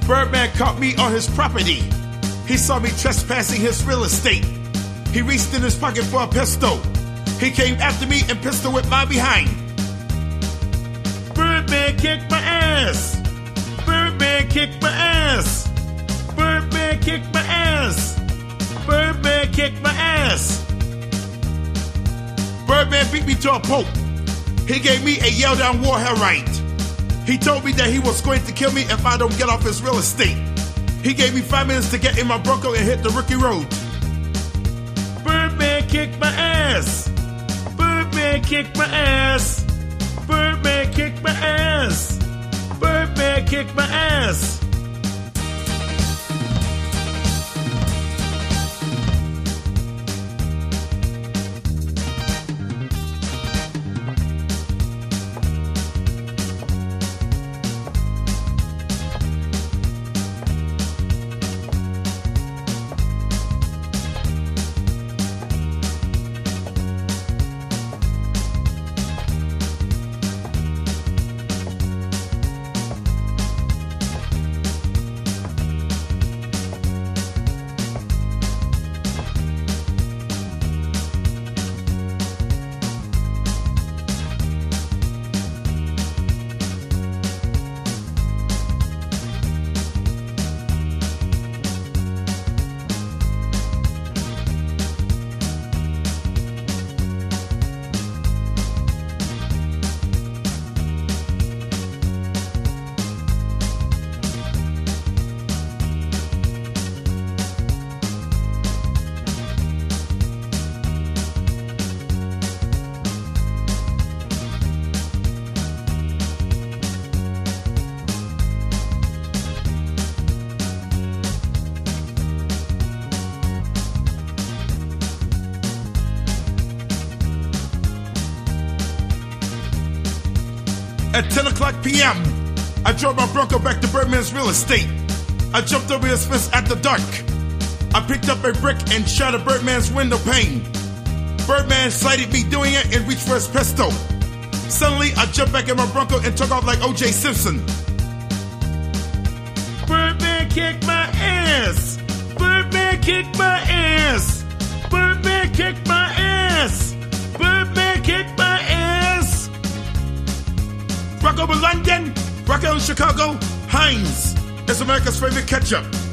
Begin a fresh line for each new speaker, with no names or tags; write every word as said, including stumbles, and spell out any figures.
Birdman caught me on his property. He saw me trespassing his real estate. He reached in his pocket for a pistol. He came after me and pistol whipped my behind. Birdman kicked my ass. Birdman kicked my ass. Birdman kicked my ass. Birdman kicked my ass. Birdman beat me to a pulp. He gave me a yell down war hell right. He told me that he was going to kill me if I don't get off his real estate. He gave me five minutes to get in my Bronco and hit the rookie road. Birdman kicked my ass. Birdman kicked my ass. Birdman kicked my ass. Birdman kicked my ass. At ten o'clock p.m., I drove my Bronco back to Birdman's real estate. I jumped over his fence at the dark. I picked up a brick and shattered Birdman's window pane. Birdman sighted me doing it and reached for his pistol. Suddenly, I jumped back in my Bronco and took off like O J Simpson. Birdman kicked my ass. Birdman kicked my ass. Birdman kicked my ass. Birdman kicked my ass. Rock over London, rock over Chicago, Heinz is America's favorite ketchup.